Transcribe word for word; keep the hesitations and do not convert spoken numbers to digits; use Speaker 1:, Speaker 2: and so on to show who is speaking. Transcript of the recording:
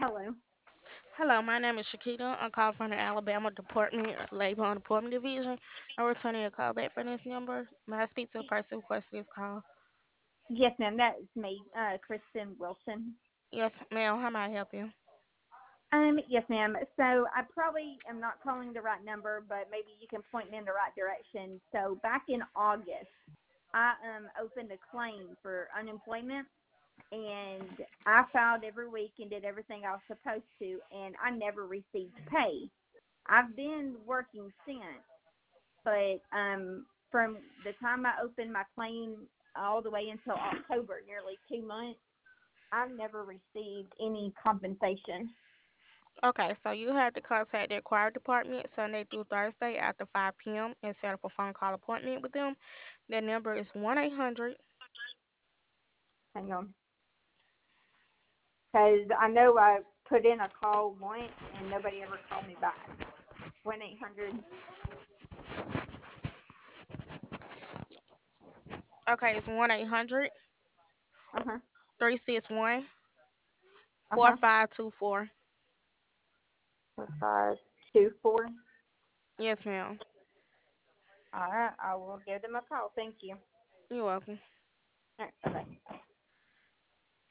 Speaker 1: Hello.
Speaker 2: Hello, my name is Shakita. I'm calling from the Alabama Department of Labor and Employment Division. I'm returning a call back from this number. May I speak to the person who requested this call?
Speaker 1: Yes, ma'am. That is me, uh, Kristen Wilson.
Speaker 2: Yes, ma'am. How may I help you?
Speaker 1: Um, yes, ma'am. So I probably am not calling the right number, but maybe you can point me in the right direction. So back in August, I um opened a claim for unemployment, and I filed every week and did everything I was supposed to, and I never received pay. I've been working since, but um, from the time I opened my claim all the way until October, nearly two months, I've never received any compensation.
Speaker 2: Okay, so you have to contact the Inquiry Department Sunday through Thursday after five p m and set up a phone call appointment with them. Their number is one eight hundred.
Speaker 1: Hang on, because I know I put in a call once and nobody ever called me back. One eight hundred.
Speaker 2: Okay, it's one eight hundred
Speaker 1: Uh huh.
Speaker 2: three six one
Speaker 1: Uh
Speaker 2: four
Speaker 1: huh.
Speaker 2: five two four.
Speaker 1: Five two four.
Speaker 2: Yes, ma'am.
Speaker 1: All right, I will give them a call. Thank you.
Speaker 2: You're welcome.
Speaker 1: All right, bye bye.